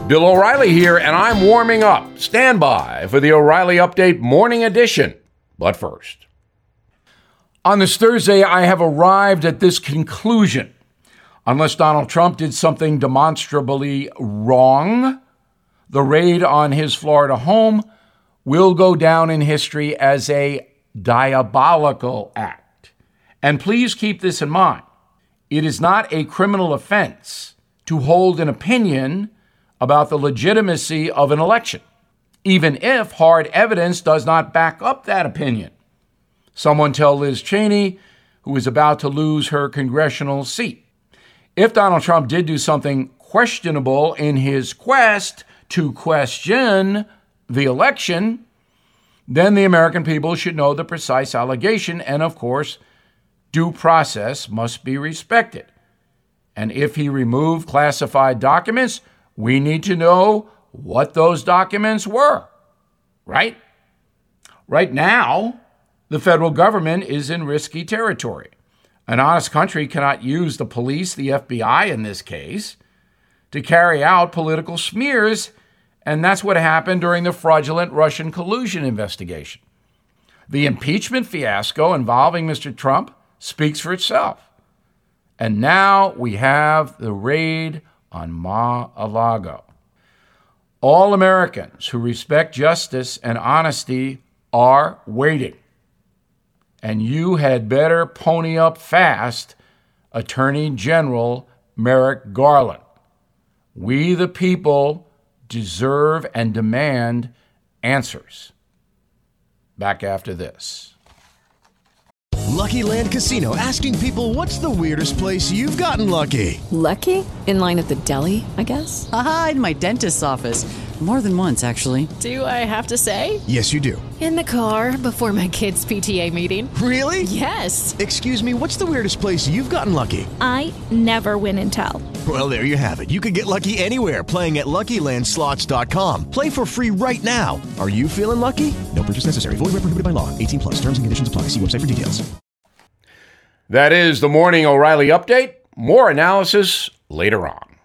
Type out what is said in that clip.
Bill O'Reilly here, and I'm warming up. Stand by for the O'Reilly Update Morning Edition. But first, on this Thursday, I have arrived at this conclusion. Unless Donald Trump did something demonstrably wrong, the raid on his Florida home will go down in history as a diabolical act. And please keep this in mind. It is not a criminal offense to hold an opinion about the legitimacy of an election, even if hard evidence does not back up that opinion. Someone tell Liz Cheney, who is about to lose her congressional seat. If Donald Trump did do something questionable in his quest to question the election, then the American people should know the precise allegation, and of course, due process must be respected. And if he removed classified documents, we need to know what those documents were, right? Right now, the federal government is in risky territory. An honest country cannot use the police, the FBI in this case, to carry out political smears, and that's what happened during the fraudulent Russian collusion investigation. The impeachment fiasco involving Mr. Trump speaks for itself. And now we have the raid on Mar-a-Lago. All Americans who respect justice and honesty are waiting. And you had better pony up fast, Attorney General Merrick Garland. We, the people, deserve and demand answers. Back after this. Lucky Land Casino, asking people, what's the weirdest place you've gotten lucky? Lucky? In line at the deli, I guess? Aha, in my dentist's office. More than once, actually. Do I have to say? Yes, you do. In the car before my kids' PTA meeting. Really? Yes. Excuse me, what's the weirdest place you've gotten lucky? I never win and tell. Well, there you have it. You can get lucky anywhere, playing at LuckyLandSlots.com. Play for free right now. Are you feeling lucky? No purchase necessary. Void where prohibited by law. 18 plus. Terms and conditions apply. See website for details. That is the Morning O'Reilly Update. More analysis later on.